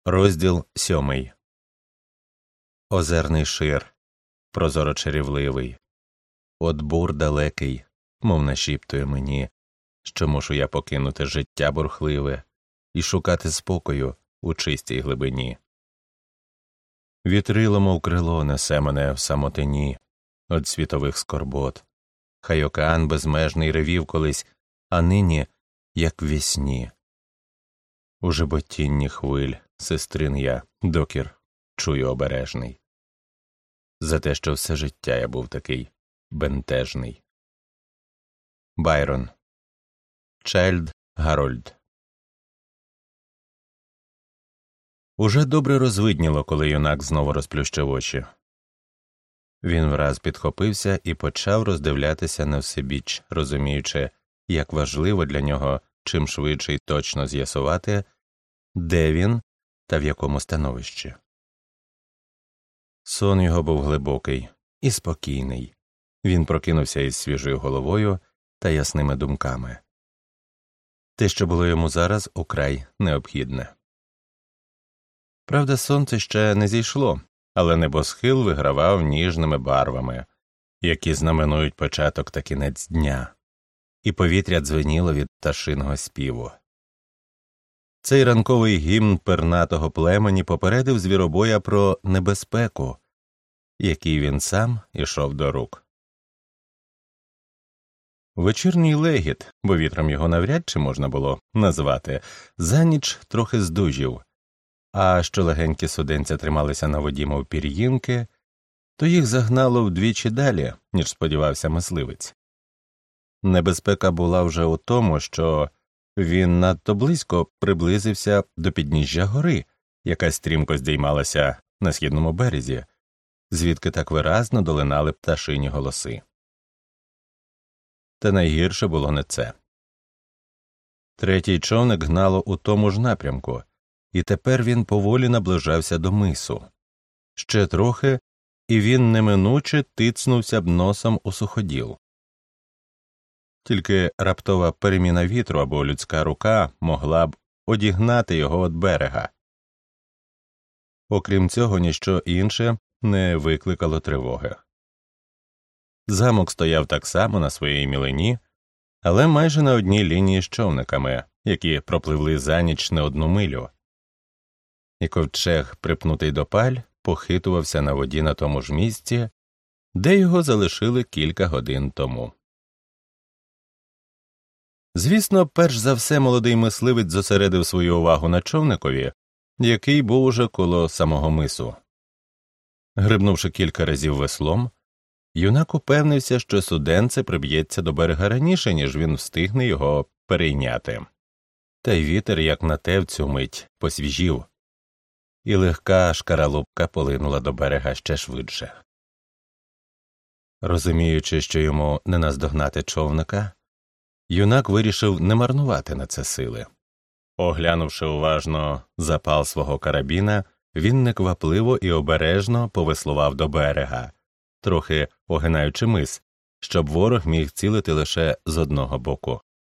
Розділ 7. Озерний шир, прозоро-чарівливий. От бур далекий, мов нашіптує мені, що мушу я покинути життя бурхливе і шукати спокою у чистій глибині. Вітрило, мов крило, несе мене в самотині од світових скорбот. Хай океан безмежний ревів колись, а нині, як в вісні. У жеботінні хвиль, сестрин я, докір, чую обережний. За те, що все життя я був такий бентежний. Байрон. Чайльд Гарольд. Уже добре розвидніло, коли юнак знову розплющив очі. Він враз підхопився і почав роздивлятися навсебіч, розуміючи, як важливо для нього чим швидше й точно з'ясувати, де він та в якому становищі. Сон його був глибокий і спокійний. Він прокинувся із свіжою головою та ясними думками. Те, що було йому зараз, украй необхідне. Правда, сонце ще не зійшло, але небосхил вигравав ніжними барвами, які знаменують початок та кінець дня, і повітря дзвеніло від пташиного співу. Цей ранковий гімн пернатого племені попередив звіробоя про небезпеку, якій він сам ішов до рук. Вечірній легіт, бо вітром його навряд чи можна було назвати, за ніч трохи здужів, а що легенькі суденця трималися на воді, мов пір'їнки, то їх загнало вдвічі далі, ніж сподівався мисливець. Небезпека була вже у тому, що він надто близько приблизився до підніжжя гори, яка стрімко здіймалася на східному березі, звідки так виразно долинали пташині голоси. Та найгірше було не це. Третій човник гнало у тому ж напрямку, і тепер він поволі наближався до мису. Ще трохи, і він неминуче тицнувся б носом у суходіл. Тільки раптова переміна вітру або людська рука могла б одігнати його від берега. Окрім цього, ніщо інше не викликало тривоги. Замок стояв так само на своїй мілині, але майже на одній лінії з човниками, які пропливли за ніч не одну милю. І ковчег, припнутий до паль, похитувався на воді на тому ж місці, де його залишили кілька годин тому. Звісно, перш за все молодий мисливець зосередив свою увагу на човникові, який був уже коло самого мису. Грибнувши кілька разів веслом, юнак упевнився, що суденце приб'ється до берега раніше, ніж він встигне його перейняти. Та й вітер, як на те, в цю мить посвіжів, і легка шкаралупка полинула до берега ще швидше. Розуміючи, що йому не наздогнати човника, юнак вирішив не марнувати на це сили. Оглянувши уважно запал свого карабіна, він неквапливо і обережно повеслував до берега, трохи огинаючи мис, щоб ворог міг цілити лише з одного боку.